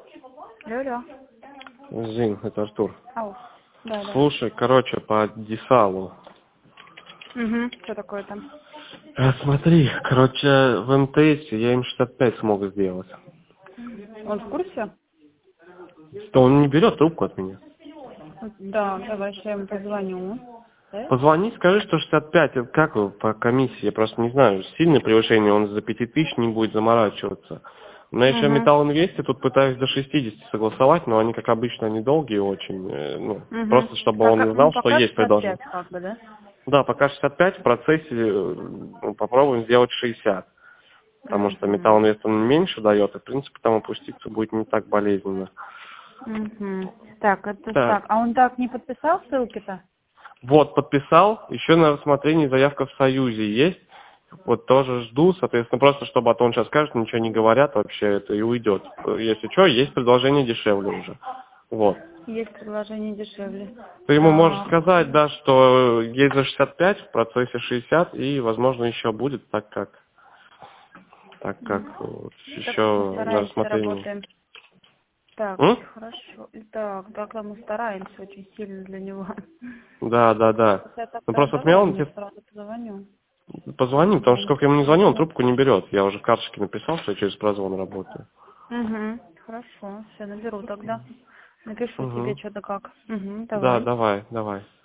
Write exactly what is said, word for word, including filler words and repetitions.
Алло. Зин, это Артур. Ау. Да, да. Слушай, короче, по Десалу. Угу. Что такое там? А, смотри, короче, в МТС я им шестьдесят пять смог сделать. Он в курсе? То он не берет трубку от меня. Да, давай, сейчас я ему позвоню. Да? Позвони, скажи, что шестьдесят пять, это как вы по комиссии, я просто не знаю, сильное превышение, он за пяти тысяч не будет заморачиваться. У меня еще Угу. Металл Инвести, тут пытаюсь до шестидесяти согласовать, но они, как обычно, они долгие очень, э, ну, Угу. просто чтобы он Пока, ну, знал, что пока есть шестьдесят предложение. пять как бы, да? Да, пока шестьдесят пять, в процессе э, ну, попробуем сделать шестьдесят. Потому что Металл Угу. Инвест он меньше дает, и в принципе там опуститься будет не так болезненно. Угу. Так, это Так, так. А он так не подписал ссылки-то? вот, подписал, еще на рассмотрении заявка в Союзе есть. Вот тоже жду, соответственно, просто чтобы, а то он сейчас скажет, ничего не говорят вообще, это и уйдет. Если что, есть предложение дешевле уже. Вот. Есть предложение дешевле. Ты ему можешь Так. сказать, да, что есть за шестьдесят пять, в процессе шестьдесят, и, возможно, еще будет, так как, так как вот, Так мы еще на стараемся, рассмотрении. работаем. Так, М? хорошо. Так, тогда мы стараемся очень сильно для него. Да, да, да. Я Ну тогда просто от давай меня я он ему тебе сразу позвоню. позвони, потому что Позвоню. сколько я ему не звонил, он трубку не берет. Я уже в карточке написал, что я через прозвон работаю. Угу, хорошо, все, наберу тогда. Напишу тебе Угу. что-то как. Угу, Да, давай. давай, давай.